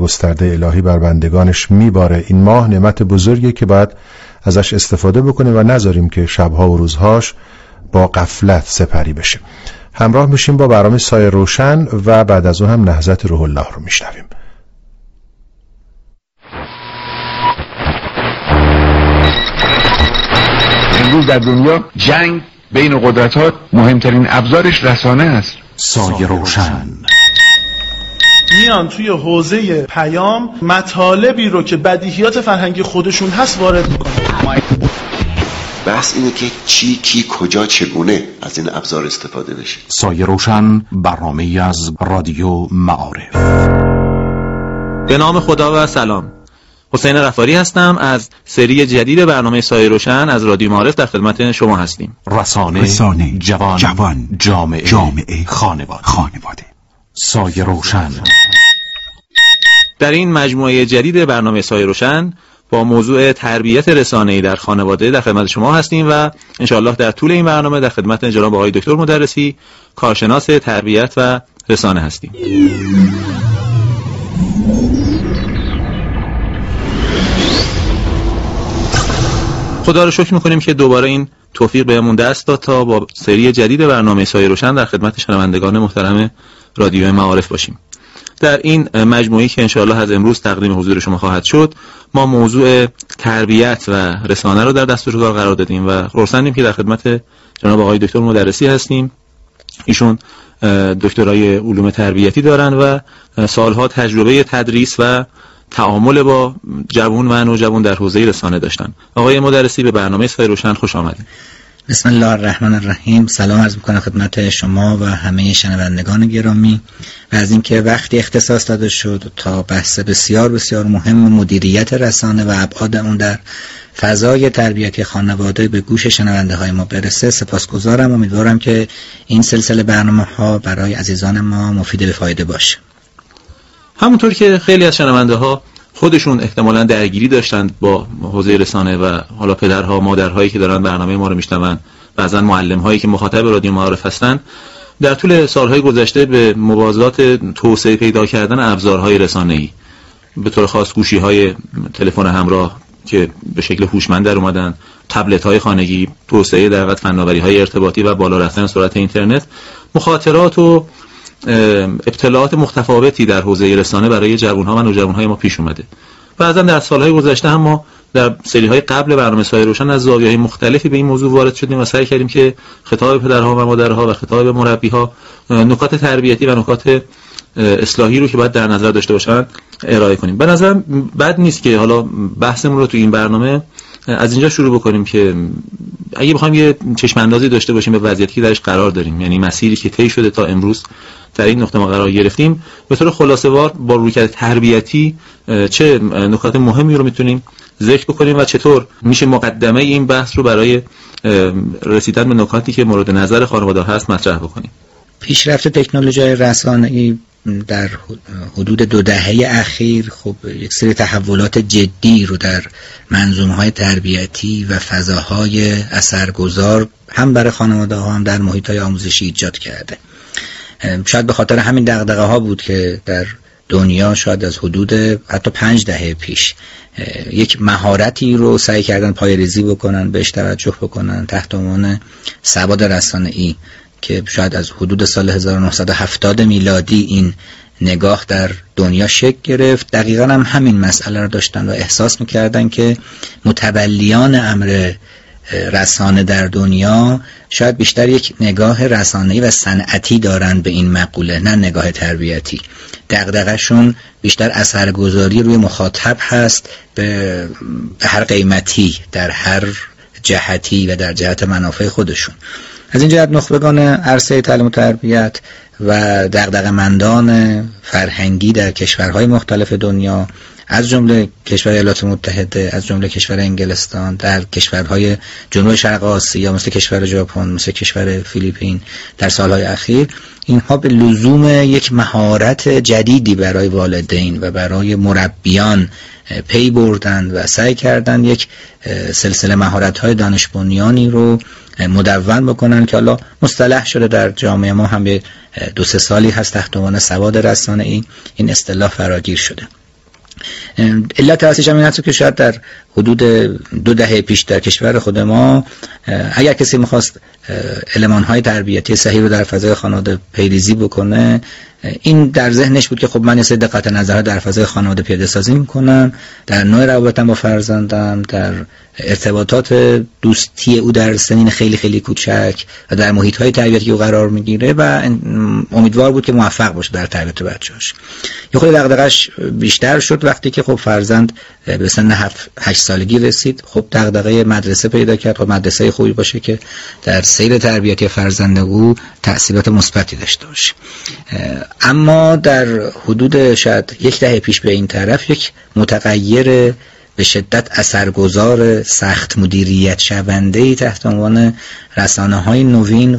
گسترده الهی بر بندگانش میباره. این ماه نعمت بزرگی که باید ازش استفاده بکنیم و نذاریم که شبها و روزهاش با غفلت سپری بشه. همراه میشیم با برنامه سایه روشن و بعد از اون هم نهضت روح الله رو میشنویم. امروز در دنیا جنگ بین قدرت‌ها مهمترین ابزارش رسانه است. سایه روشن میان توی حوزه پیام مطالبی رو که بدیهیات فرهنگی خودشون هست وارد میکنن. بحث اینه که چی، کی، کجا، چگونه از این ابزار استفاده بشه. سایه روشن، برنامه‌ای از رادیو معارف. به نام خدا و سلام. حسین غفاری هستم. از سری جدید برنامه سایه روشن از رادیو معارف در خدمت شما هستیم. رسانه جوان جامعه خانواده. سایه روشن. در این مجموعه جدید برنامه سایه روشن با موضوع تربیت رسانه‌ای در خانواده در خدمت شما هستیم و انشاءالله در طول این برنامه در خدمت جناب آقای دکتر مدرسی، کارشناس تربیت و رسانه هستیم. خدا رو شکر میکنیم که دوباره این توفیق بهمون دست داد تا با سری جدید برنامه سایه روشن در خدمت شنوندگان محترم رادیو معارف باشیم. در این مجموعه‌ای که انشاءالله از امروز تقدیم حضور شما خواهد شد، ما موضوع تربیت و رسانه رو در دستور کار قرار دادیم و خرسندیم که در خدمت جناب آقای دکتر مدرسی هستیم. ایشون دکترای علوم تربیتی دارن و سالها تجربه تدریس و تعامل با جوان و نوجوان در حوزه رسانه داشتن. آقای مدرسی به برنامه سایه روشن خوش آمدید. بسم الله الرحمن الرحیم. سلام عرض می‌کنم خدمت شما و همه شنوندگان گرامی و از اینکه وقتی اختصاص داده شد تا بحث بسیار بسیار مهم مدیریت رسانه و ابعاد اون در فضای تربیتی خانواده به گوش شنونده های ما برسه سپاسگزارم. امیدوارم که این سلسله برنامه‌ها برای عزیزان ما مفید به فایده باشه. همونطور که خیلی از شنونده ها خودشون احتمالاً درگیری داشتند با حوزه رسانه و حالا پدرها مادرهایی که دارن برنامه ما رو میشنون، بعضن معلم‌هایی که مخاطب رادیو معارف هستن، در طول سالهای گذشته به موازات توسعه پیدا کردن ابزارهای رسانه‌ای به طور خاص گوشی‌های تلفن همراه که به شکل هوشمند در اومدن، تبلت‌های خانگی، توسعه در واقع فناوری‌های ارتباطی و بالا رفتن سرعت اینترنت، مخاطرات و ابتلاعات متفاوتی در حوزه رسانه برای جوان‌ها و نوجوان‌های ما پیش اومده. بعضا در سالهای گذشته هم ما در سری‌های قبل برنامه سایه روشن از زاویه‌های مختلفی به این موضوع وارد شدیم و سعی کردیم که خطاب پدرها و مادرها و خطاب مربی‌ها نکات تربیتی و نکات اصلاحی رو که باید در نظر داشته باشن ارائه کنیم. به نظرم بد نیست که حالا بحثمون رو تو این برنامه از اینجا شروع بکنیم که اگه بخوایم یه چشم اندازی داشته باشیم به وضعیتی که درش قرار داریم، یعنی مسیری که طی شده تا امروز در این نقطه ما قرار گرفتیم، به طور خلاصه‌وار با رویکرد تربیتی چه نکات مهمی رو میتونیم ذکر بکنیم و چطور میشه مقدمه این بحث رو برای رسیدن به نکاتی که مورد نظر خانواده هست مطرح بکنیم. پیشرفت تکنولوژی رسانه‌ای در حدود 2 دهه اخیر خب یک سری تحولات جدی رو در منظومه‌های تربیتی و فضاهای اثرگذار هم برای خانواده‌ها هم در محیط‌های آموزشی ایجاد کرده. شاید به خاطر همین دغدغه‌ها بود که در دنیا شاید از حدود حتی 5 دهه پیش یک مهارتی رو سعی کردن پایه‌ریزی بکنن، بهش توجه بکنن تحت عنوان سواد رسانه‌ای که شاید از حدود سال 1970 میلادی این نگاه در دنیا شکل گرفت. دقیقاً هم همین مسئله رو داشتن و احساس می‌کردن که متولیان امر رسانه در دنیا شاید بیشتر یک نگاه رسانه‌ای و صنعتی دارند به این مقوله، نه نگاه تربیتی. دغدغه‌شون بیشتر اثرگذاری روی مخاطب هست به هر قیمتی، در هر جهتی و در جهت منافع خودشون. از این جهت نخبگان عرصه تعلیم و تربیت و دغدغه‌مندان فرهنگی در کشورهای مختلف دنیا، از جمله کشور ایالات متحده، از جمله کشور انگلستان، در کشورهای جنوب شرق آسیا مثل کشور ژاپن، مثل کشور فیلیپین، در سالهای اخیر اینها به لزوم یک مهارت جدیدی برای والدین و برای مربیان پی بردند و سعی کردند یک سلسله مهارت‌های دانش بنیانی رو مدون بکنن که حالا مصطلح شده در جامعه ما هم به 2-3 سالی هست تحت عنوان سواد رسانه‌ای این اصطلاح فراگیر شده. علت اصلیش هم این هست که شاید در حدود 2 دهه پیش در کشور خود ما اگر کسی میخواست المان‌های تربیتی صحیح رو در فضای خانواده پیریزی بکنه، این در ذهنش بود که خب من یه سری دقت نظرها در فضای خانواده پیاده سازی میکنم، در نوع روابطم با فرزندم، در ارتباطات دوستی او در سنین خیلی خیلی کوچک و در محیط‌های تربیتی که او قرار میگیره و امیدوار بود که موفق باشه در تربیت بچه‌هاش. یه خود دغدغه‌اش بیشتر شد وقتی که خب فرزند به سن 7-8 سالگی رسید. خب دغدغه مدرسه پیدا کرد، خب مدرسه خوبی باشه که در سیر تربیتی فرزند او تأثیرات مثبتی داشته باشه. اما در حدود شاید 1 دهه پیش به این طرف یک متغیر به شدت اثرگذار سخت مدیریت شونده‌ای تحت عنوان رسانه‌های نوین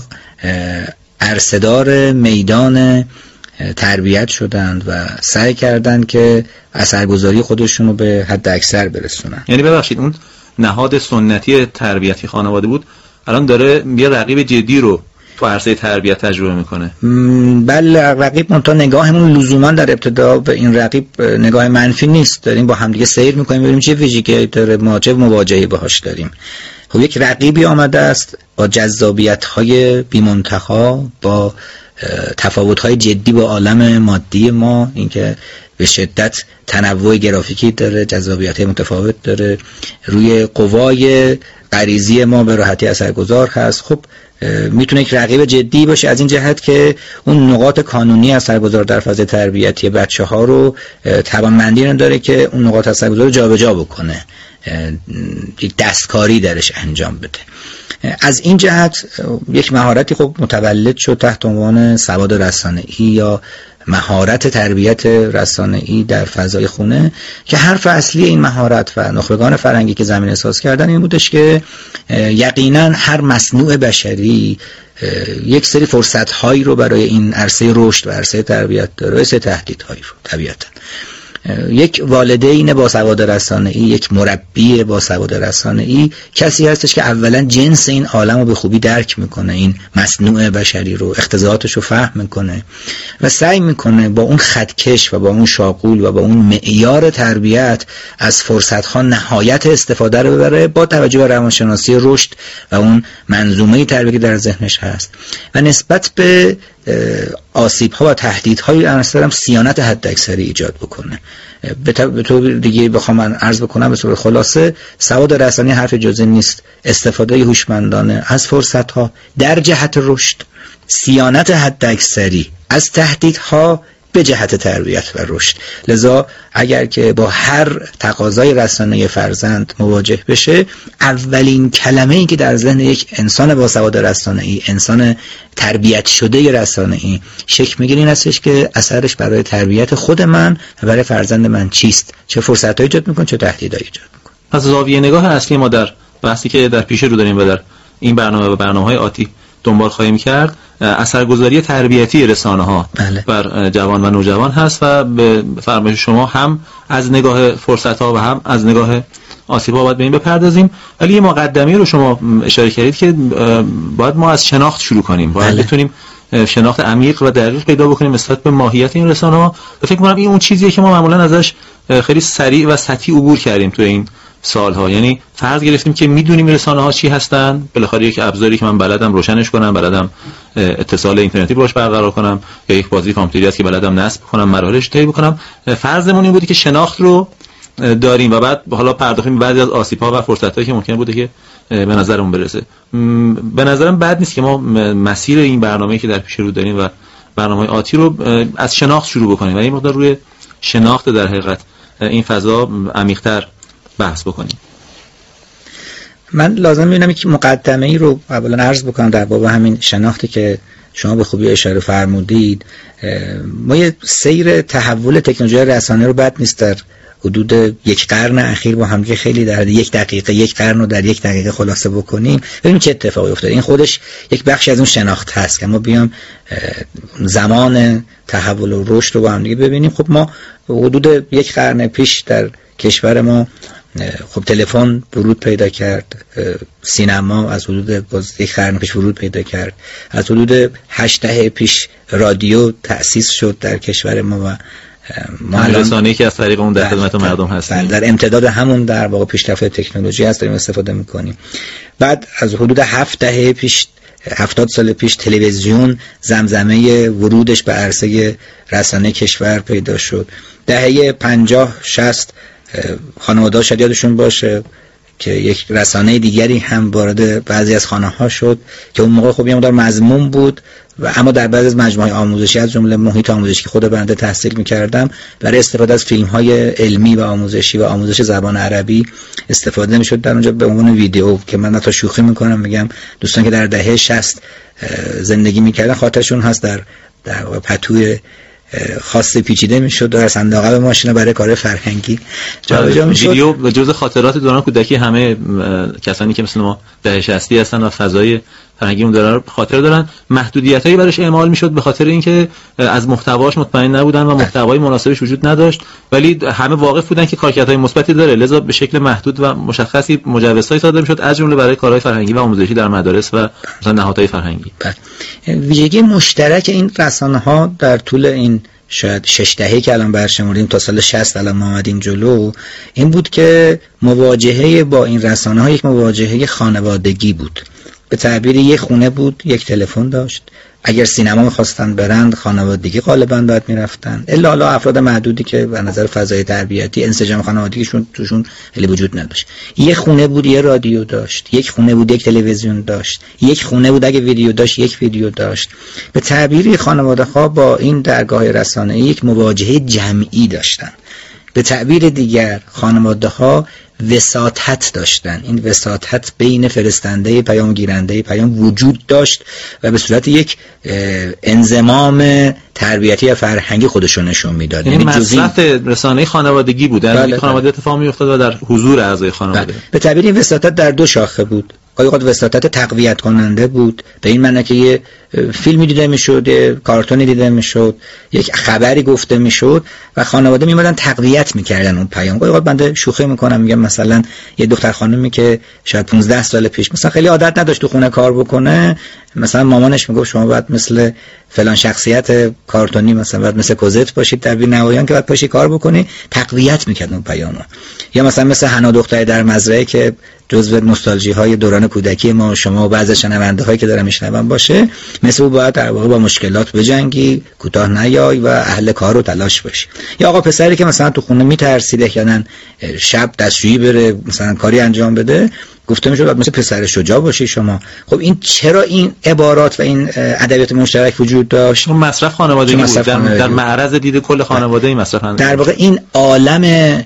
عرصه‌دار میدان تربیت شدند و سعی کردند که اثرگذاری خودشون رو به حد اکثر برسونن. یعنی ببخشید اون نهاد سنتی تربیتی خانواده بود الان داره یه رقیب جدی رو تو عرصه تربیت تجربه میکنه. بله، رقیب منتها نگاهمون لزوما در ابتدا به این رقیب نگاه منفی نیست، داریم با همدیگه سیر میکنیم ببینیم چه ویژگی داره، ما چه مواجهی باهاش داریم. خب یک رقیبی آمده است با جذابیت‌های بی‌منتها، با تفاوت‌های جدی با عالم مادی ما، اینکه به شدت تنوع گرافیکی داره، جذابیت متفاوت داره، روی قوای غریزی ما به راحتی اثرگذار هست. خب میتونه یک رقیب جدی باشه از این جهت که اون نقاط کانونی اثرگذار در فاز تربیتی بچه‌ها رو توانمندی نداره که اون نقاط اثرگذار رو جابجا بکنه، یک دستکاری درش انجام بده. از این جهت یک مهارتی خب متولد شد تحت عنوان سواد رسانه‌ای یا مهارت تربیت رسانه‌ای در فضای خونه، که حرف اصلی این مهارت و نخبگان فرهنگی که زمین احساس کردن این بودش که یقینا هر مصنوع بشری یک سری فرصت‌هایی رو برای این عرصه رشد و عرصه تربیت داره، سری تهدیدهایی رو طبیعتاً. یک والدین با سواد رسانه‌ای، یک مربی با سواد رسانه‌ای کسی هستش که اولا جنس این عالم رو به خوبی درک میکنه، این مصنوع بشری رو، اختزاعاتش رو فهم میکنه و سعی میکنه با اون خطکش و با اون شاغول و با اون معیار تربیت از فرصت‌ها نهایت استفاده رو ببره با توجه به روانشناسی رشد و اون منظومه تربیتی در ذهنش هست و نسبت به آسیب‌ها و تهدیدهای هم صیانت حداکثری ایجاد بکنه. به طور دیگه بخوام من عرض بکنم به صورت خلاصه، سواد رسانه‌ای حرف جزئی نیست، استفاده هوشمندانه از فرصت‌ها در جهت رشد، صیانت حداکثری از تهدیدها به جهت تربیت و رشد. لذا اگر که با هر تقاضای رسانه‌ای فرزند مواجه بشه، اولین کلمه‌ای که در ذهن یک انسان با سواد رسانه‌ای، انسان تربیت شده رسانه‌ای شکل می‌گیره این هستش که اثرش برای تربیت خود من و برای فرزند من چیست، چه فرصت‌هایی ایجاد می‌کنه، چه تهدیدهایی ایجاد می‌کنه. پس زاویه نگاه اصلی ما در بحثی که در پیش رو داریم و در این برنامه و برنامه‌های آتی دنبال خواهیم کرد، اثرگذاری تربیتی رسانه‌ها بر جوان و نوجوان هست و به فرمایش شما هم از نگاه فرصت‌ها و هم از نگاه آسیب‌ها باید به این بپردازیم. ولی یه مقدمه‌ای رو شما اشاره کردید که باید ما از شناخت شروع کنیم، باید بتونیم شناخت عمیق و دقیق پیدا بکنیم نسبت به ماهیت این رسانه‌ها. فکر می‌کنم این اون چیزیه که ما معمولاً ازش خیلی سریع و سطحی عبور کردیم تو این سالها. یعنی فرض گرفتیم که میدونیم رسانه‌ها چی هستن، بالاخره یک ابزاری که من بلدم روشنش کنم، بلدم اتصال اینترنتی باش برقرار کنم، یا یک بازی کامپیوتری است که بلدم نصب کنم، مراحلش طی بکنم. فرضمون این بوده که شناخت رو داریم و بعد حالا پرداختیم بعضی از آسیب‌ها و فرصت‌هایی که ممکن بوده که به نظرمون برسه. به نظرم بد نیست که ما مسیر این برنامه‌ای که در پیش رو داریم و برنامه‌های آتی رو از شناخت شروع بکنیم و این مقدار روی شناخت در حقیقت این فضا عمیق‌تر بحث بکنیم. من لازم می‌بینم که مقدمه‌ای رو اولا عرض بکنم در باب همین شناختی که شما به خوبی اشاره فرمودید. ما یه سیر تحول تکنولوژی رسانه رو بد نیست در حدود 1 قرن اخیر با هم خیلی در 1 دقیقه 1 قرن رو در 1 دقیقه خلاصه بکنیم، ببینیم چه اتفاقی افتاد. این خودش یک بخشی از اون شناخت هست که ما بیام زمان تحول و رشد رو با هم دیگه ببینیم. خب ما حدود 1 قرن پیش در کشور ما خب تلفن ورود پیدا کرد، سینما از حدود 1 قرن پیش ورود پیدا کرد، از حدود 8 دهه پیش رادیو تأسیس شد در کشور ما و رسانه‌ای که از طریق اون در خدمت مردم هستیم. در امتداد همون در واقع پیشرفت تکنولوژی هست داریم استفاده میکنیم. بعد از حدود 70 سال پیش تلویزیون زمزمه ورودش به عرصه رسانه کشور پیدا شد. دهه 50-60 خانواده‌ها شاید یادشون باشه که یک رسانه دیگری هم وارد بعضی از خانه‌ها شد که اون موقع خب یه مقدار مضمون بود و اما در بعضی از مجموعه آموزشی از جمله محیط آموزشی که خود بنده تحصیل می‌کردم برای استفاده از فیلم‌های علمی و آموزشی و آموزش زبان عربی استفاده می‌شد در اونجا به عنوان ویدیو که من تا شوخی می‌کنم میگم دوستان که در دهه 60 زندگی می‌کردن خاطرشون هست در واقع پتوی خاصی پیچیده میشد و از انداقه ماشینا برای کار فرهنگی جابجا میشد. ویدیو جزء خاطرات دوران کودکی همه کسانی که مثل ما دهه 60 هستن و فضای فرهنگی اون دوران خاطر دارن. محدودیتایی براش اعمال میشد به خاطر اینکه از محتواش مطمئن نبودن و محتوای مناسبش وجود نداشت، ولی همه واقف بودن که کارکردهای مثبتی داره، لذا به شکل محدود و مشخصی مجوزهای صادر میشد از جمله برای کارهای فرهنگی و آموزشی در مدارس و مثلا نهادهای فرهنگی. ویژگی مشترک این رسانه‌ها در طول این شاید 6 دهه‌ای که الان برشمردیم تا سال 60 الان ما اومدیم جلو این بود که مواجهه با این رسانه‌ها یک مواجهه خانوادگی بود. به تعبیر یک خونه بود، یک تلفن داشت. اگر سینما می‌خواستن برند خانوادگی غالباً باید می‌رفتن. الا افراد معدودی که به نظر فضای تربیتی انسجام خانوادگیشون توشون خیلی وجود نداشت. یک خونه بود، یک رادیو داشت. یک خونه بود، یک تلویزیون داشت. یک خونه بود اگه ویدیو داشت، یک ویدیو داشت. به تعبیر خانواده‌ها با این درگاه رسانه‌ای یک مواجهه جمعی داشتن. به تعبیر دیگر خانواده‌ها وساطت داشتن. این وساطت بین فرستنده پیام گیرنده پیام وجود داشت و به صورت یک انضمام تربیتی و فرهنگی خودشون نشون میداد. یعنی مصرف رسانه خانوادگی بود، در خانواده اتفاق میافتاد و در حضور اعضای خانواده. به تعبیر این وساطت در دو شاخه بود. گاهی اوقات وساطت تقویت کننده بود، به این معنی که یه فیلمی دیده میشد، یه کارتونی دیده میشد، یک خبری گفته میشد و خانواده میمدن تقویت میکردن اون پیام. گاهی اوقات بنده شوخی میکنم میگم مثلا یه دختر خانومی که شاید 15 سال پیش مثلا خیلی عادت نداشت تو خونه کار بکنه، مثلا مامانش میگفت شما باید مثل فلان شخصیت کارتونی مثلا باید مثل کوزت باشید در بی‌نوایان که باید پاشی کار بکنی، تقویت میکرد اون پیامو. یا مثلا مثل حنا دختر در مزرعه که جزو نوستالژی های دوران کودکی ما و شما و بعضی شنونده هایی که دارن میشنون باشه، مثل او باید در واقع با مشکلات بجنگی، کوتاه نیای و اهل کار رو تلاش باشی. یا آقا پسری که مثلا تو خونه میترسید احیانا شب دستشویی بره مثلا کاری انجام بده، گفته میشه باید مثل پسر شجاع باشی شما. خب این چرا این عبارات و این ادبیات مشترک وجود داشت؟ اون مصرف خانوادگی بود، در معرض دید کل خانواده این مصرف خانواده. در واقع این عالم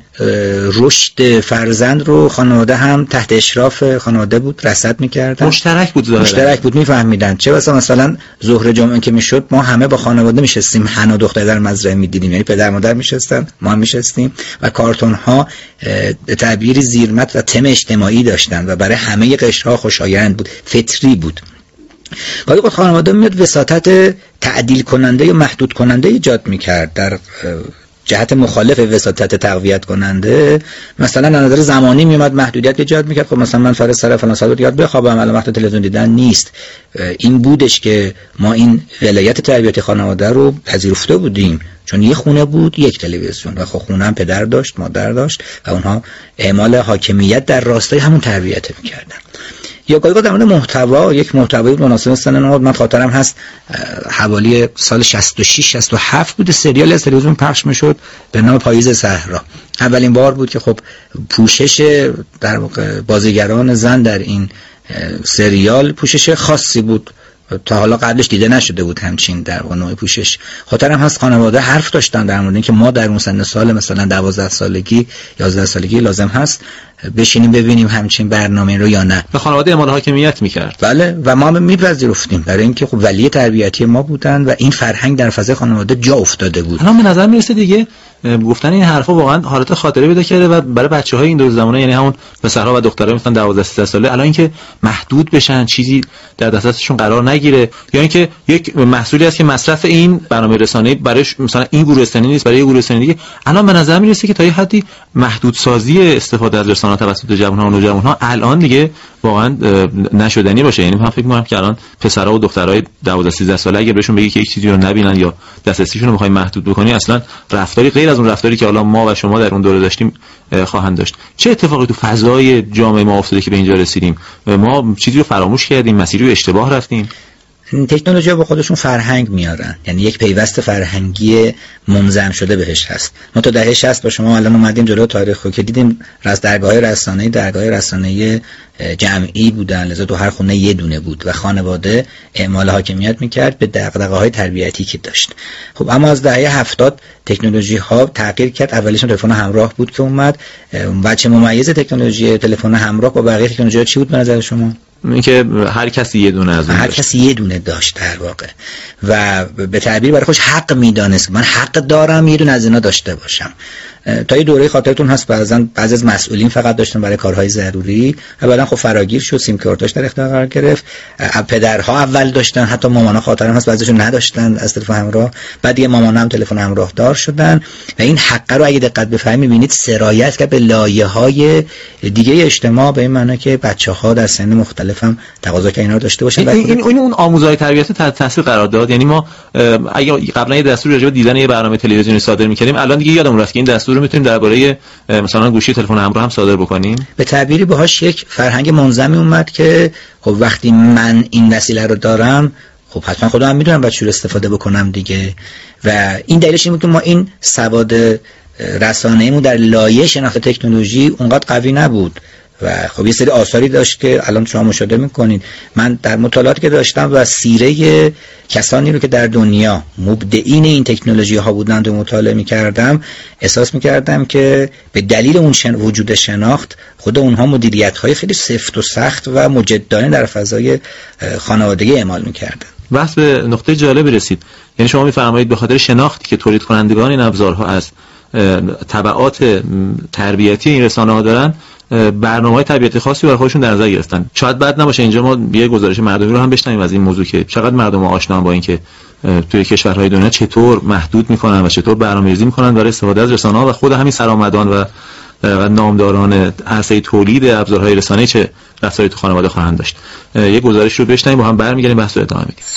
رشد فرزند رو خانواده هم تحت اشراف خانواده بود رصد می‌کردن. مشترک بود میفهمیدن. چه مثلا ظهر جمعه که میشد ما همه با خانواده میشستیم، حنا دختر در مزرعه میدیدیم، یعنی پدر مادر میشستن، ما هم میشستیم و کارتون ها تعبیری زیرمت و تم اجتماعی داشتن و برای همه قشرها خوشایند بود، فطری بود. گاهی اوقات خانواده میاد وساطت تعدیل کننده یا محدود کننده ایجاد میکرد در جهت مخالف وساطت تقویت کننده. مثلا از نظر زمانی میومد محدودیت ایجاد میکرد. خب مثلا من فرض سر فلان ساعت یاد بخوابم، الان وقت تلویزیون دیدن نیست. این بودش که ما این ولایت تربیتی خانواده رو پذیرفته بودیم، چون یک خونه بود یک تلویزیون و خب خونه هم پدر داشت مادر داشت و اونها اعمال حاکمیت در راستای همون تربیت میکردن. یا گاهی در مورد محتوا، یک محتوایی مناسب سن نهاد، من خاطرم هست حوالی سال 66 67 بود سریال از تلویزیون پخش میشد به نام پاییز صحرا. اولین بار بود که خب پوشش در واقع بازیگران زن در این سریال پوشش خاصی بود، تا حالا قبلش دیده نشده بود همچین در واقع نوع پوشش. خاطرم هست خانواده حرف داشتن در مورد اینکه ما در اون سن سال مثلا 12 سالگی 11 سالگی لازم هست بشینیم ببینیم همچین برنامه رو یا نه. و خانواده اعمال حاکمیت میکرد. بله و ما میپذیرفتیم برای اینکه خب ولی تربیتی ما بودن و این فرهنگ در فضای خانواده جا افتاده بود. الان به نظر میرسه دیگه گفتن این حرفا واقعا حالت خاطره پیدا کرده و برای بچه‌های این دور زمانه، یعنی همون پسرها و دخترها مثلا 12 13 ساله، الان اینکه محدود بشن، چیزی در دسترسشون قرار نگیره، یا اینکه یک محصولی است که مصرف این برنامه رسانه‌ای برای مثلا این گروه سنی نیست، برای گروه سنی دیگه، الان به نظر میرسه که تا یه حدی محدودسازی استفاده از رسانه رسانه‌ها توسط جوان‌ها و نوجوان‌ها الان دیگه واقعا نشدنی باشه. یعنی من فکر می‌کنم که الان پسرها و دخترای 12 13 ساله اگه بهشون بگی که یک چیزی رو نبینن یا دسترسیشون رو بخوای محدود بکنی، اصلا رفتاری غیر از اون رفتاری که حالا ما و شما در اون دوره داشتیم خواهند داشت. چه اتفاقی تو فضای جامعه ما افتاده که به اینجا رسیدیم؟ ما چیزی رو فراموش کردیم، مسیری رو اشتباه رفتیم؟ تکنولوژی با خودشون فرهنگ میارن، یعنی یک پیوست فرهنگی منظم شده بهش هست. ما تا دهه 60 با شما الان اومدیم جلو تاریخ رو که دیدیم درگاه رسانه‌ای جمعی بودن، لذا تو هر خونه یه دونه بود و خانواده اعمال حاکمیت میکرد به دغدغه‌های تربیتی که داشت. خب اما از دهه 70 تکنولوژی ها تغییر کرد. اولیش تلفن همراه بود که اومد. بچه ممیز تکنولوژی تلفن همراه با بقیه تکنولوژی‌ها چی بود به نظر شما؟ اینکه هر کسی یه دونه از اون هر کسی یه دونه داشت در واقع و به تعبیر برای خودش حق میدانست که من حق دارم یه دونه از اینا داشته باشم. تا یه دوره خاطرتون هست بعضی از مسئولین فقط داشتن برای کارهای ضروری و بعدن خب فراگیر شد، سیم کارتاش در اختیار قرار گرفت. پدرها اول داشتن، حتی مامانا خاطرم هست بعضیشون نداشتن از تلفن همراه، بعد دیگه مامانا هم تلفن همراه دار شدن و این حق رو اگه دقت بفهمید می‌بینید سرایت کرد به لایه‌های دیگه اجتماع، به این معنی که بچه‌ها در سن مختلف هم تقاضا که اینا رو داشته باشن. این اون آموزهای تربیتی تحت تاثیر قرار داد. یعنی ما اگه قبلا یه دستور راجع به دیدن یه برنامه تلویزیونی صادر می‌کردیم، الان دیگه یادمون رفت که این دستور رو می‌تونیم درباره مثلا گوشی تلفن همراه هم صادر بکنیم. به تعبیری باهاش یک فرهنگ منظمی اومد که خب وقتی من این وسیله رو دارم، خب حتما خودم هم میدونم باید چجوری استفاده بکنم دیگه. و این دلیلش این بود که ما این سواد رسانه‌ایمون در لایه شناخت تکنولوژی اونقدر قوی نبود و خب یه سری آثاری داشت که الان شما مشاهده میکنید. من در مطالعاتی که داشتم و سیره کسانی رو که در دنیا مبدعین این تکنولوژی ها بودند و مطالعه میکردم، احساس میکردم که به دلیل اون وجود شناخت خود اونها مدیریت های خیلی سفت و سخت و مجدانه در فضای خانوادگی اعمال میکردن. بحث به نقطه جالبی رسید. یعنی شما میفرمایید به خاطر شناختی که تولید کنندگان این ابزارها از تبعات تربیتی این رسانه‌ها دارن، برنامه‌های تربیتی خاصی برای خودشون در نظر گرفتن. شاید بد نباشه اینجا ما یه گزارش مردمی رو هم بشنویم از این موضوع که چقدر مردم آشنا با این که توی کشورهای دنیا چطور محدود می‌کنن و چطور برنامه‌ریزی می‌کنن برای استفاده از رسانه‌ها و خود همین سرآمدان و نامداران عرصه تولید ابزارهای رسانه‌ای چه رفتاری تو خانواده خواهند داشت. یه گزارش رو بشنویم با هم برمیگردیم بحث رو ادامه میدیم.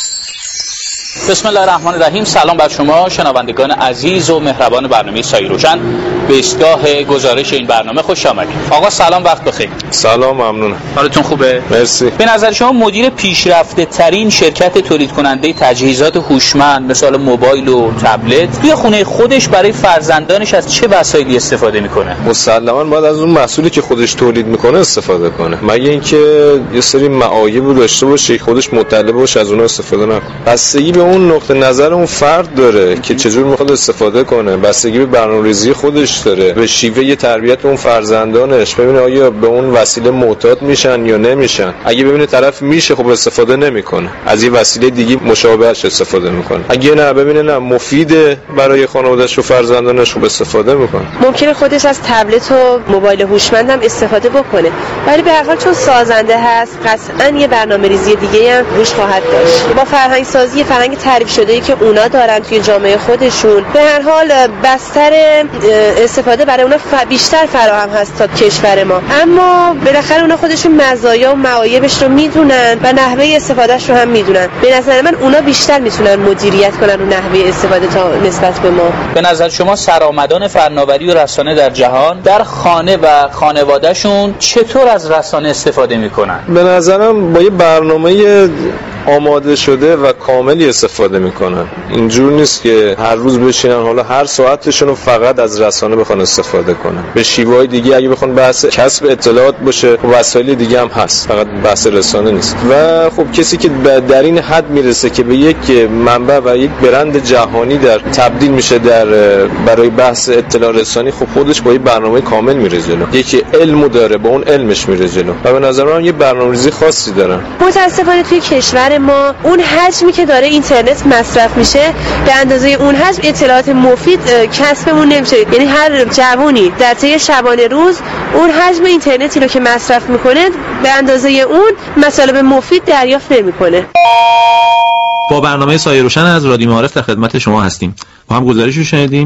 بسم الله الرحمن الرحیم. سلام بر شما شنوندگان عزیز و مهربان برنامه سایه روشن. به ایستگاه گزارش این برنامه خوش آمدید. آقا سلام، وقت بخیر. سلام، ممنونم. حالتون خوبه؟ مرسی. به نظر شما مدیر پیشرفته ترین شرکت تولید کننده تجهیزات هوشمند مثل موبایل و تبلت توی خونه خودش برای فرزندانش از چه وسایلی استفاده میکنه؟ مسلماً باید از اون محصولی که خودش تولید میکنه استفاده کنه، مگه اینکه یه سری معایب رو داشته باشه خودش مطلع باشه از اونها استفاده نکنه. بستگی به اون نقطه نظر اون فرد داره که چجور میخواد استفاده کنه، بستگی به برنامه‌ریزی خودش داره، به شیوه تربیت اون فرزندانش، ببینه آیا به اون وسیله معتاد میشن یا نمیشن. اگه ببینه طرف میشه خب استفاده نمیکنه، از یه وسیله دیگه مشابهش استفاده میکنه. اگه نه ببینه نه مفیده برای خانواده‌اش و فرزندانش خب استفاده میکنه. ممکنه خودش از تبلت و موبایل هوشمند هم استفاده بکنه، ولی به هر حال چون سازنده هست قطعاً یه برنامه‌ریزی دیگه هم روش خواهد داشت. با فرهنگ سازی فرهنگ تعریف شده‌ای که اونا دارن توی جامعه خودشون، به هر حال بستر استفاده برای اونا بیشتر فراهم هست تا کشور ما، اما بالاخره اونا خودشون مزایا و معایبش رو میدونن و نحوه استفادهش رو هم میدونن. به نظر من اونا بیشتر میتونن مدیریت کنن رو نحوه استفاده تا نسبت به ما. به نظر شما سرآمدان فناوری و رسانه در جهان در خانه و خانوادهشون چطور از رسانه استفاده میکنن؟ به نظرم با یه برنامه آماده شده و کاملی استفاده میکنن. اینجور نیست که هر روز بشینن حالا هر ساعتشون رو فقط از رسانه بخوان استفاده کنن. به شیوه‌های دیگه اگه بخوان بحث کسب اطلاعات باشه خب وسایل دیگه هم هست، فقط بحث رسانه نیست. و خب کسی که در این حد میرسه که به یک منبع و یک برند جهانی در تبدیل میشه در برای بحث اطلاع رسانی، خب خودش با یه برنامه کامل میره جلو. یکی علمو داره، با اون علمش میره جلو و به نظر من یه برنامه‌ریزی خاصی دارن. متأسفانه توی کشور ما اون حجمی که داره اینترنت مصرف میشه به اندازه اون حجم اطلاعات مفید کسبمون نمیشه. یعنی هر جوونی در طی شبانه روز اون حجم اینترنتی رو که مصرف میکنه به اندازه اون مطالب مفید دریافت نمیکنه. با برنامه سایه روشن از رادیو معارف در خدمت شما هستیم. با هم گزارش رو شنیدیم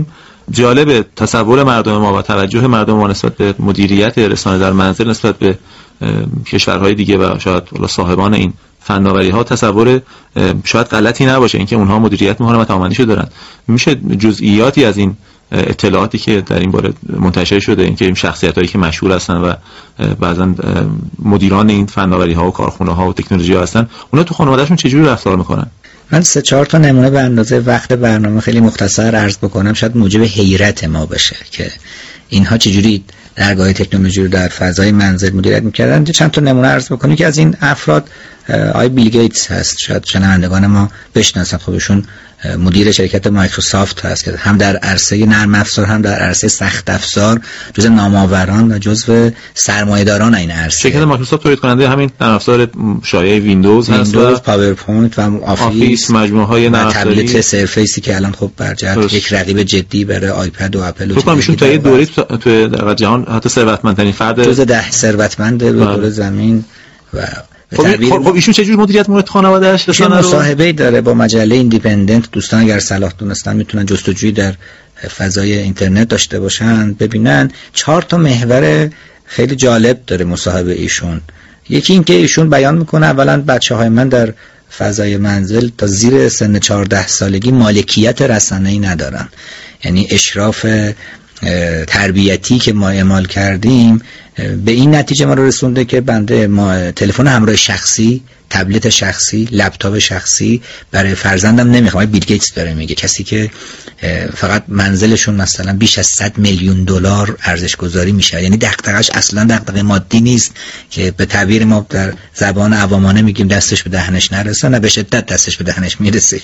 جالب تصور مردم ما و توجه مردم ما نسبت به مدیریت رسانه در منزل نسبت به کشورهای دیگه و شاید صاحبان این فناوری‌ها تصور شاید غلطی نباشه، اینکه اونها مدیریت می‌کنن و تواناییشو دارن. میشه جزئیاتی از این اطلاعاتی که در این باره منتشر شده، اینکه این شخصیتایی که مشهور هستن و بعضا مدیران این فناوری‌ها و کارخونه‌ها و تکنولوژی‌ها هستن، اونا تو خانواده‌شون چجوری رفتار می‌کنن؟ من 3-4 تا نمونه به اندازه وقت برنامه خیلی مختصر عرض بکنم، شاید موجب حیرت ما بشه که اینها چجوری درگاه تکنولوژی رو در فضای منزل مدیریت می‌کردن. چند تا نمونه عرض بکنم که از این افراد آقای بیل گیتس هست، شاید شنوندگان ما بشناسن، خودشون مدیر شرکت مایکروسافت هست که هم در عرصه نرم افزار هم در عرصه سخت افزار جزو نامآوران و جزو سرمایه‌داران این عرصه. شرکت مایکروسافت تولید کننده همین نرم افزار شایع ویندوز هست و پاورپوینت و آفیس، مجموعه‌های نرم افزاری، تبلت سرفیسی که الان خب بر جهت یک رقیب جدی برای آیپد و اپل و ایشون تا یه دوره تو در جهان حتی ثروتمندترین فرد جزو 10 ثروتمند به کره زمین و خب ایشون چجوری مدیریت مورد خانواده‌اش رسانه رو مصاحبه‌ای داره با مجله ایندیپندنت. دوستان اگر صلاح دونستن میتونن جستجویی در فضای اینترنت داشته باشن ببینن. 4 تا محور خیلی جالب داره مصاحبه ایشون. یکی این که ایشون بیان میکنه اولا بچه‌های من در فضای منزل تا زیر سن 14 سالگی مالکیت رسانه‌ای ندارن، یعنی اشراف تربیتی که ما اعمال کردیم به این نتیجه ما رو رسونده که بنده ما تلفن همراه شخصی، تبلت شخصی، لپتاپ شخصی برای فرزندم نمیخوام. بیل گیتس داره میگه کسی که فقط منزلشون مثلا بیش از 100 میلیون دلار ارزش گذاری میشه، یعنی دغدغه‌اش اصلا دغدغه مادی نیست که به تعبیر ما در زبان عوامانه میگیم دستش به دهنش نرسه، نه به شدت دستش به دهنش میرسه.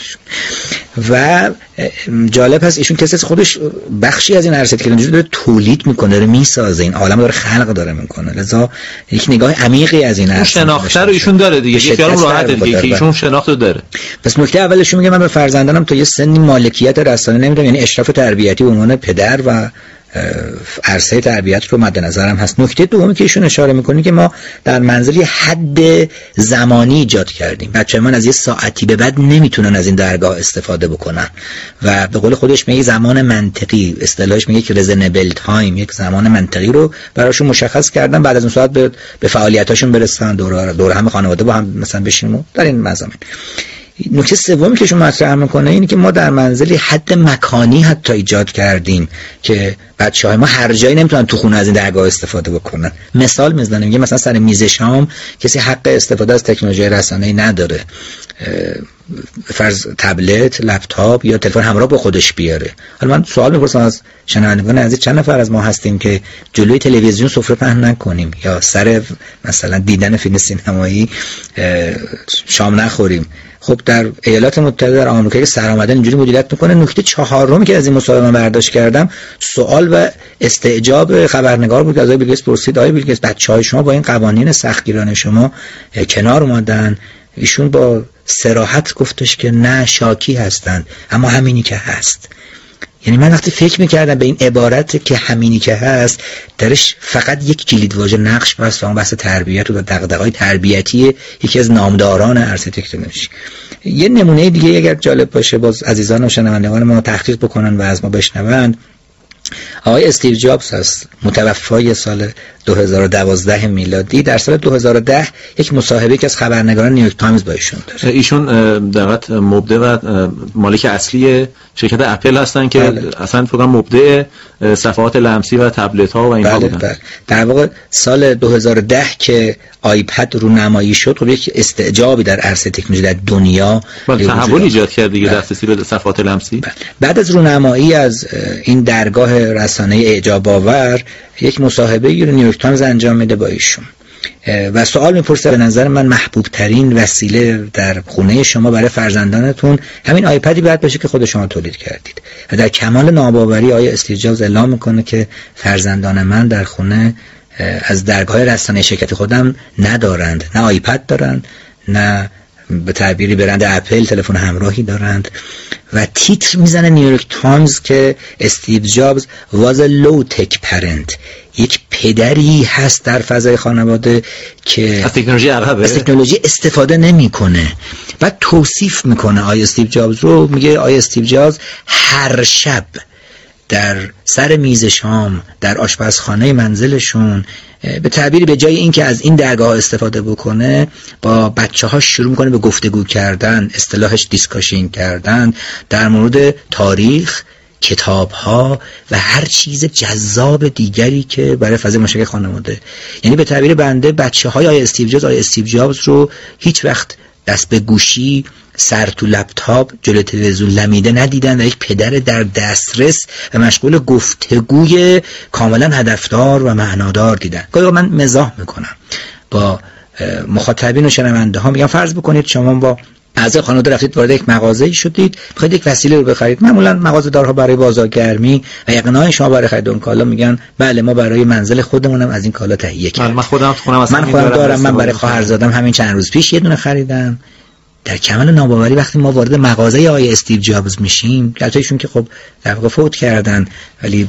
و جالب هست ایشون کسی خودش بخشی از این عرصه تکنولوژی داره تولید میکنه، داره میسازه، این عالم داره خلق داره میکنه، لذا یک نگاه عمیقی از این عرصه شناخته رو ایشون داره دیگه، خیالم راحته دیگه که ایشون شناخت رو داره. پس نکته اولش میگه من به فرزندانم تا یه سنی مالکیت رسانه نمیدم، یعنی اشراف تربیتی به عنوان پدر و عرصه تربیت رو مد نظرم هست. نکته دومی که ایشون اشاره میکنه که ما در منزل یه حد زمانی ایجاد کردیم، بچه من از یه ساعتی به بعد نمیتونن از این درگاه استفاده بکنن و به قول خودش میگه زمان منطقی، اصطلاحش میگه که ریزنبل تایم، یک زمان منطقی رو براشون مشخص کردن، بعد از اون ساعت به فعالیتاشون برسن، دور هم خانواده با هم مثلا بشینیم در این مزامین. نکته سومی که شما مطرح میکنه اینه که ما در منزلی حد مکانی حتی ایجاد کردیم که بچه‌های ما هر جایی نمیتونن تو خونه از این درگاه استفاده بکنن. مثال میزنم، میگه مثلا سر میز شام کسی حق استفاده از تکنولوژی رسانه‌ای نداره، فرض تبلت، لپتاپ یا تلفن همراه با خودش بیاره. حالا من سوال میپرسم از شنوندگان عزیز، چند نفر از ما هستیم که جلوی تلویزیون سفره پهن نکنیم یا سر مثلا دیدن فیلم سینمایی شام نخوریم؟ خب در ایالات متحده در آمریکا که سرآمدن اینجوری مدیریت میکنه. نکته چهارمی که از این مصاحبه من برداشت کردم سوال و استعجاب خبرنگار بود که از آقای بیل گیتس پرسید آقای بیل گیتس بچه‌های شما با این قوانین سختگیرانه شما کنار اومدن؟ ایشون با صراحت گفتش که نه، شاکی هستند، اما همینی که هست. یعنی من وقتی فکر میکردم به این عبارت که همینی که هست درش فقط یک کلیدواژه نقش بست و اون بحث تربیت و دغدغه‌های تربیتی یکی از نامداران عرصه تکنولوژی. یه نمونه دیگه اگر جالب باشه باز عزیزان و شنوندگان ما تحقیق بکنن و از ما بشنون، آقای استیو جابز هست، متوفای سال 2012 میلادی. در سال 2010 یک مصاحبه که از خبرنگاران نیویورک تایمز با ایشون داره. ایشون در واقع مبدع و مالک اصلی شرکت اپل هستن که اصلا فقط مبدع صفحات لمسی و تبلت ها و اینها بودن. بله. در واقع سال 2010 که آیپد رو نمایی شد خب یک استعجابی در عرصه تکنولوژی در دنیا تحول ایجاد کرد دیگه، دسترسی به صفحات لمسی. بعد از رونمایی از این درگاه رسانه اعجاب آور یک مصاحبه رو نیویورک تایمز انجام میده با ایشون و سوال میپرسه به نظر من محبوب ترین وسیله در خونه شما برای فرزندانتون همین آیپدی باید باشه که خود شما تولید کردید. و در کمال ناباوری آقای استیو جابز اعلام میکنه که فرزندان من در خونه از درگاه رسانه شرکت خودم ندارند، نه آیپد دارند، نه به تعبیری برند اپل تلفن همراهی دارند. و تیتر میزنه نیویورک تایمز که استیو جابز was a low tech parent، یک پدری هست در فضای خانواده که از تکنولوژی عقبه، از تکنولوژی استفاده نمیکنه. بعد توصیف میکنه آی استیو جابز رو، میگه آی استیو جابز هر شب در سر میز شام در آشپزخانه منزلشون به تعبیری به جای اینکه از این درگاه استفاده بکنه با بچه‌هاش شروع میکنه به گفتگو کردن، اصطلاحش دیسکاشن کردن در مورد تاریخ، کتاب‌ها و هر چیز جذاب دیگری که برای فضای مشترک خانواده. یعنی به تعبیر بنده بچه‌های آقای استیو جابز رو هیچ وقت دست به گوشی، سر تو لپتاپ، جلوی تلویزیون لمیده ندیدن و یک پدر در دسترس و مشغول گفتگوی کاملا هدفدار و معنادار دیدن. گاهی من مزاح میکنم با مخاطبین و شنونده ها، میگم فرض بکنید شما با اعضای خانواده رفتید وارد یک مغازه‌ای شدید، می‌خواید یک وسیله رو بخرید. معمولا مغازه‌دارها برای بازارگرمی و اقناع شما برای خرید اون کالا میگن بله ما برای منزل خودمونم از این کالا تهیه کردیم. من خودم دارم، من برای خواهرزادم همین چند روز پیش یه دونه خریدم. در کمال ناباوری وقتی ما وارد مغازه آقای استیو جابز میشیم، البته ایشون که خب در واقع فوت کردن، ولی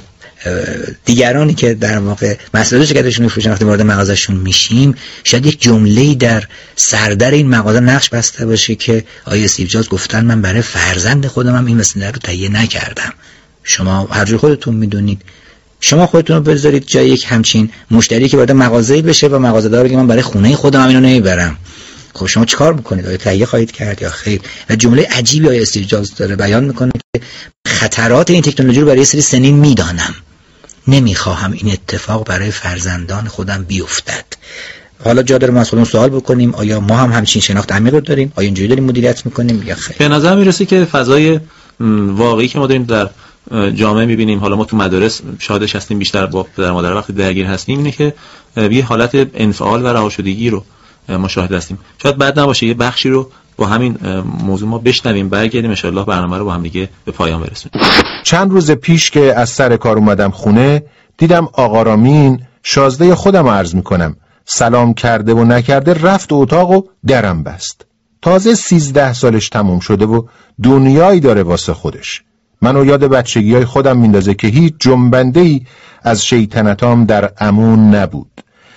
دیگرانی که در واقع مسئله شرکتشون میفروشن، وقتی وارد مغازهشون میشیم شاید یک جمله‌ای در سردر این مغازه نقش بسته باشه که آقای استیو جابز گفتن من برای فرزند خودم این وسیله رو تهیه نکردم. شما هر جور خودتون میدونید، شما خودتون رو بذارید جای یک همچین مشتری که وارد مغازه‌ای بشه و مغازه‌دار بگه من برای خونه خودم اینو نمیبرم. خب شما چیکار میکنید؟ آیا تهیه خواهید کرد یا خیر؟ و جمله عجیبی آقای استیو جابز داره بیان میکنه که خطرات این تکنولوژی رو برای سری سنین میدانم، نمیخواهم این اتفاق برای فرزندان خودم بیفتد. حالا جا داره ما از خودمون سوال بکنیم آیا ما هم همچین شناخت عمیق داریم؟ آیا اینجوری داریم مدیریت میکنیم یا خیر؟ به نظر میرسه که فضای واقعی که ما داریم در جامعه میبینیم، حالا ما تو مدارس شاهدش هستیم، بیشتر با پدر مادر وقتی درگیر هستیم، اینه که یه حالت انفعال و رهاشدگی رو ما شاهد هستیم. شاید بد نباشه یه بخشی رو با همین موضوع ما بشنویم، برگردیم ان شاءالله برنامه رو با هم دیگه به پایان برسونیم. چند روز پیش که از سر کار اومدم خونه، دیدم آقا رامین، شازده خودم عرض میکنم، سلام کرده و نکرده رفت اتاق و درم بست. تازه 13 سالش تموم شده و دنیایی داره واسه خودش. منو یاد بچگیای خودم میندازه که هیچ جنبنده‌ای از شیطنتام در امون نبود.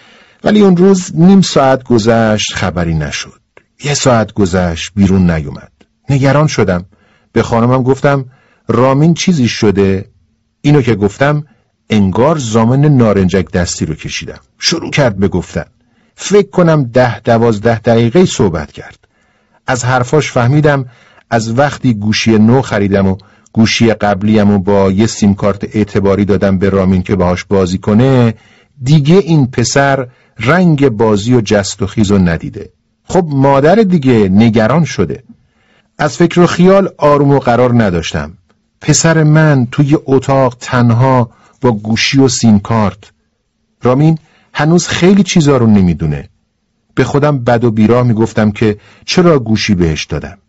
ولی اون روز نیم ساعت گذشت خبری نشد. 1 ساعت گذشت بیرون نیومد. نگران شدم. به خانمم گفتم رامین چیزی شده؟ اینو که گفتم انگار زامن نارنجک دستی رو کشیدم. شروع کرد به گفتن. فکر کنم 10-12 دقیقه صحبت کرد. از حرفاش فهمیدم از وقتی گوشی نو خریدم و گوشی قبلیمو با یه سیم کارت اعتباری دادم به رامین که باهاش بازی کنه، دیگه این پسر رنگ بازی و جست و خیز رو ندیده. خب مادر دیگه نگران شده. از فکر و خیال آروم و قرار نداشتم. پسر من توی اتاق تنها با گوشی و سیم کارت. رامین هنوز خیلی چیزا رو نمیدونه. به خودم بد و بیراه میگفتم که چرا گوشی بهش دادم.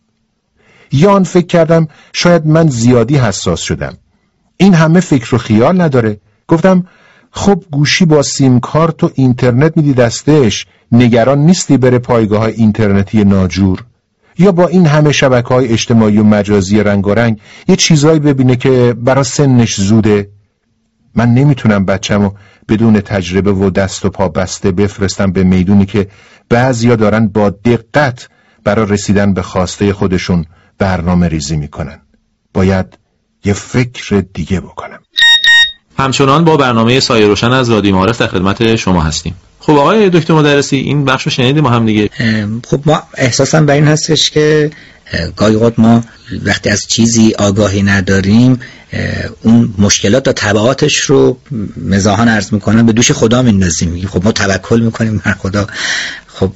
یا آن فکر کردم شاید من زیادی حساس شدم. این همه فکر و خیال نداره. گفتم خب گوشی با سیم کارت و اینترنت میدی دستش، نگران نیستی بره پایگاه اینترنتی ناجور؟ یا با این همه شبکه‌های اجتماعی و مجازی رنگارنگ یه چیزایی ببینه که برا سنش زوده؟ من نمیتونم بچه‌مو بدون تجربه و دست و پا بسته بفرستم به میدونی که بعضیا دارن با دقت برا رسیدن به خواسته خودشون برنامه ریزی میکنن. باید یه فکر دیگه بکنم. همچنان با برنامه سایه روشن از رادیو معارف در خدمت شما هستیم. خب آقای دکتر مدرسی این بخش رو شنیدیم ما هم دیگه. خب ما احساسم بر این هستش که گاهی اوقات ما وقتی از چیزی آگاهی نداریم اون مشکلات و تبعاتش رو مزاحاً عرض میکنن به دوش خدا میندازیم. خب ما توکل میکنیم بر خدا. خب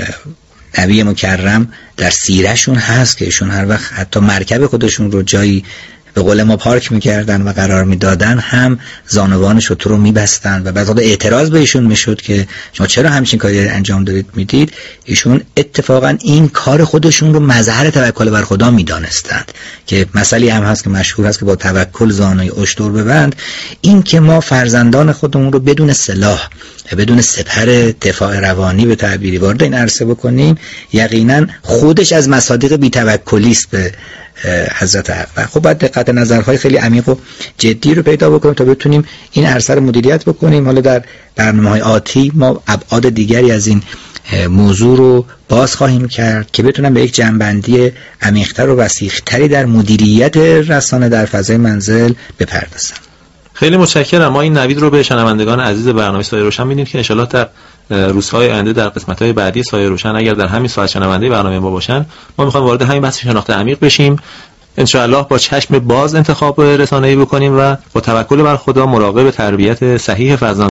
نبی مکرم در سیرشون هست که ایشون هر وقت حتی مرکب خودشون رو جایی به قول ما پارک میکردن و قرار میدادن هم زانوان شتر رو میبستن و بعد اعتراض به ایشون میشد که شما چرا همچین کاری انجام دارید میدید. ایشون اتفاقا این کار خودشون رو مظهر توکل بر خدا میدانستند که مسئله هم هست که مشهور هست که با توکل زانوی اشتر ببند. این که ما فرزندان خودمون رو بدون سلاح بدون سپر دفاع روانی به تعبیری وارد این عرصه بکنیم یقینا خودش از مصادیق بی‌توکلی است به حضرت حق. خب باید دقت نظرهای خیلی عمیق و جدی رو پیدا بکنیم تا بتونیم این عرصه رو مدیریت بکنیم. حالا در برنامه‌های آتی ما ابعاد دیگری از این موضوع رو باز خواهیم کرد که بتونم به یک جنبندی عمیق‌تر و وسیع‌تری در مدیریت رسانه در فضای منزل بپردازم. خیلی متشکرم. ما این نوید رو به شنوندگان عزیز برنامه سایه روشن میدیم که ان شاءالله در روزهای آینده در قسمت‌های بعدی سایه روشن اگر در همین ساعت شنونده برنامه ما باشن، ما می‌خوایم وارد همین بحث شناخت عمیق بشیم. ان شاء الله با چشم باز انتخاب رسانه‌ای بکنیم و با توکل بر خدا مراقب تربیت صحیح فرزندان